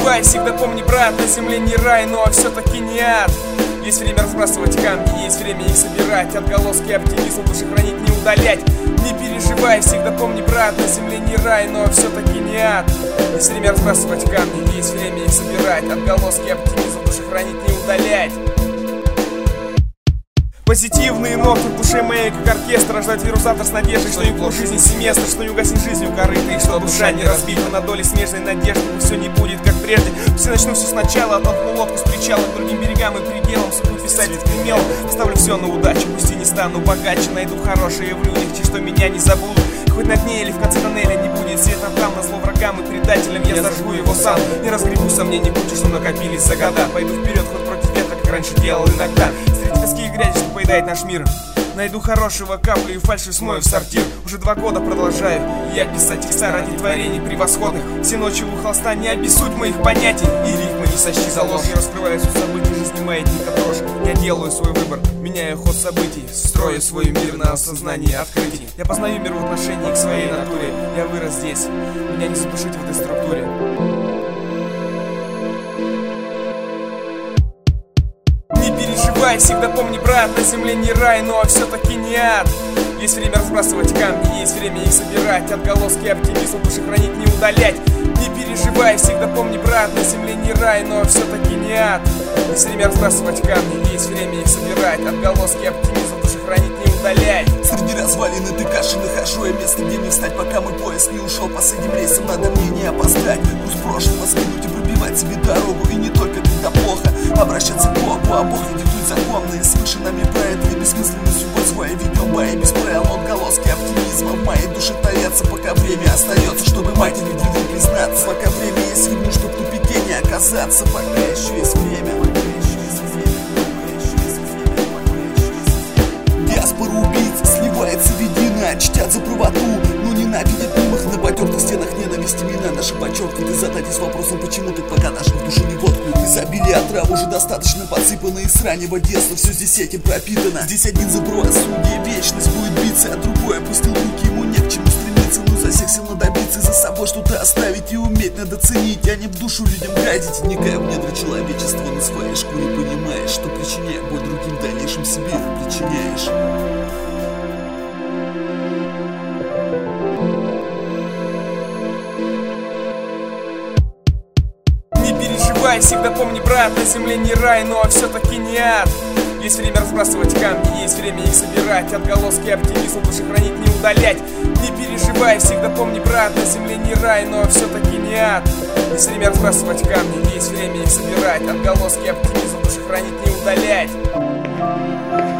переживай, всегда помни, брат, на земле не рай, но все-таки не ад. Есть время разбрасывать камни, есть время их собирать, отголоски оптимизма в душе хранить, не удалять. Не переживай, всегда помни, брат, на земле не рай, но все-таки не ад. Есть время разбрасывать камни, есть время их собирать, отголоски оптимизма в душе хранить, не удалять. Позитивные ноты в душе моей, как оркестр, рождать вирусатор с надеждой, что не глушь жизни семестр, что не угасить жизнью корыто, и что душа не разбита на доли смежной надежды, пусть все не будет как прежде. Пусть я начну все сначала, оттолкну лодку с причала к другим берегам и пределам, судьбу писать ведь мелом. Ставлю все на удачу, пусть и не стану богаче, найду хорошие в людях, те, что меня не забудут. Хоть на дне или в конце тоннеля не будет света там, на зло врагам и предателям я зажгу его сам. Не разгребу сомнений кучу, что накопились за года. Пойду вперед, хоть против ветра, как раньше делал иногда. Среди тоски и грязи, что поедает наш мир, найду хорошего каплю и фальши смою в сортир. Уже 2 года продолжаю я писать текста ради творений превосходных. Все ночи у холста не обессудь моих понятий, и рифмы не сочти за ложь. Я раскрываю суть событий, жизни маятника дрожь. Я делаю свой выбор, меняю ход событий, строю свой мир на осознании открытий. Я познаю мир в отношении к своей натуре. Я вырос здесь, меня не задушить в этой структуре. Всегда помни, брат, на земле не рай, но все-таки не ад. Есть время разбрасывать камни, есть время их собирать, отголоски оптимизма в душе хранить, не удалять. Не переживай, всегда помни, брат, на земле не рай, но все-таки не ад. Есть время разбрасывать камни, есть время их собирать, отголоски оптимизма в душе хранить, не удалять. Среди развалин этой каши нахожу я место, где мне встать, пока мой поезд не ушел последним рейсом. Надо мне не опоздать, груз прошлого скинуть и пробивать себе дорогу. И не только когда плохо, обращаться к Богу, а Бог диктует законы. Свыше нами правит бессмысленность любой свой. Ведем бои без правил, отголоски оптимизма в моей душе таятся, пока время остается, чтобы матери в любви признаться. Пока время есть, верну, чтоб в тупике не оказаться. Пока еще есть время. Диаспора убийц сливается в едино, чтят за правоту, но ненавидят немых. На потертых стенах ненависть имена наши подчеркнуты. Задайтесь вопросом, почему так пока наших в душу не воткнут. Изобилие отрав уже достаточно подсыпано, и с раннего детства все здесь этим пропитано. Здесь один заброс, судья вечность будет биться, а другой опустил руки, ему не к чему стремиться. Ну за всех сил надо биться, за собой что-то оставить и уметь надо ценить, а не в душу людям гадить. Никая в недра человечества на своей шкуре понимаешь, что причиняя боль другим, в дальнейшем себе причиняешь. Всегда помни, брат, на земле не рай, но все-таки не ад. Есть время разбрасывать камни, есть время их собирать, отголоски оптимизма в душе хранить, не удалять. Не переживай, всегда помни, брат, на земле не рай, но все-таки не ад. Есть время разбрасывать камни, есть время их собирать, отголоски оптимизма в душе хранить, не удалять.